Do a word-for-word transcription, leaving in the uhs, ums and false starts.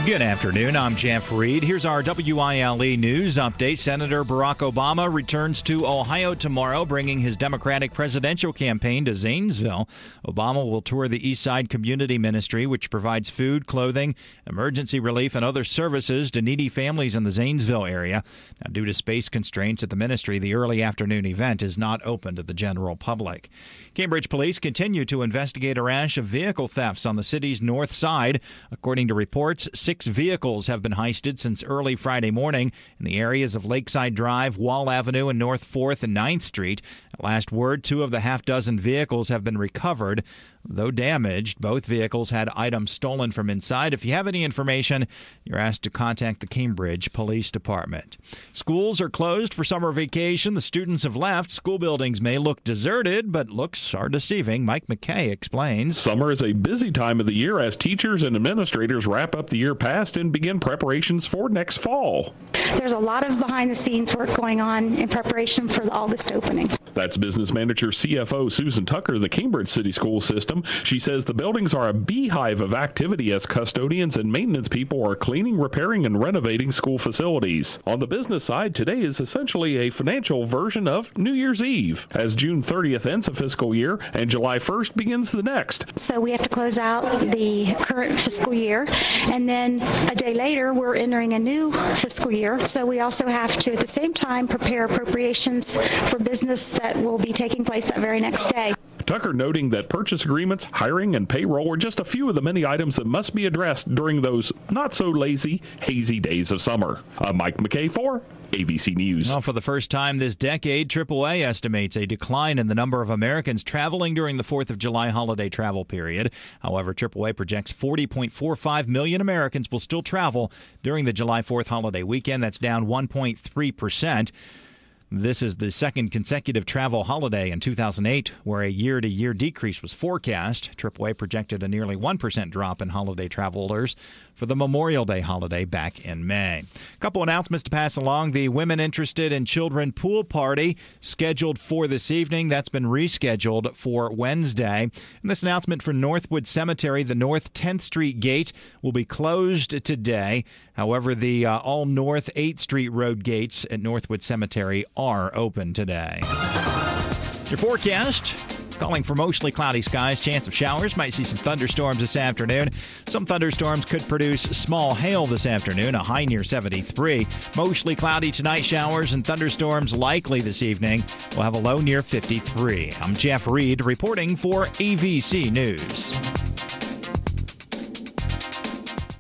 Good afternoon. I'm Jeff Reed. Here's our W I L E News update. Senator Barack Obama returns to Ohio tomorrow, bringing his Democratic presidential campaign to Zanesville. Obama will tour the Eastside Community Ministry, which provides food, clothing, emergency relief, and other services to needy families in the Zanesville area. Now, due to space constraints at the ministry, the early afternoon event is not open to the general public. Cambridge police continue to investigate a rash of vehicle thefts on the city's north side. According to reports, six vehicles have been heisted since early Friday morning in the areas of Lakeside Drive, Wall Avenue, and North fourth and ninth Street. At last word, two of the half dozen vehicles have been recovered. Though damaged, both vehicles had items stolen from inside. If you have any information, you're asked to contact the Cambridge Police Department. Schools are closed for summer vacation. The students have left. School buildings may look deserted, but looks are deceiving. Mike McKay explains. Summer is a busy time of the year as teachers and administrators wrap up the year past and begin preparations for next fall. There's a lot of behind-the-scenes work going on in preparation for the August opening. That's business manager C F O Susan Tucker of the Cambridge City School System. She says the buildings are a beehive of activity as custodians and maintenance people are cleaning, repairing, and renovating school facilities. On the business side, today is essentially a financial version of New Year's Eve, as June thirtieth ends a fiscal year and July first begins the next. So we have to close out the current fiscal year, and then a day later we're entering a new fiscal year. So we also have to, at the same time, prepare appropriations for business that will be taking place that very next day. Tucker noting that purchase agreements, hiring, and payroll are just a few of the many items that must be addressed during those not-so-lazy, hazy days of summer. I'm Mike McKay for A B C News. Well, for the first time this decade, triple A estimates a decline in the number of Americans traveling during the fourth of July holiday travel period. However, triple A projects forty point four five million Americans will still travel during the July fourth holiday weekend. That's down one point three percent. This is the second consecutive travel holiday in two thousand eight where a year-to-year decrease was forecast. triple A projected a nearly one percent drop in holiday travelers for the Memorial Day holiday back in May. A couple announcements to pass along. The Women Interested in Children pool party scheduled for this evening. That's been rescheduled for Wednesday. And this announcement for Northwood Cemetery, the North tenth Street gate will be closed today. However, the uh, all North eighth Street Road gates at Northwood Cemetery are open today. Your forecast, calling for mostly cloudy skies, chance of showers. Might see some thunderstorms this afternoon. Some thunderstorms could produce small hail this afternoon, a high near seventy-three. Mostly cloudy tonight, showers and thunderstorms likely this evening. We'll have a low near fifty-three. I'm Jeff Reed reporting for A B C News.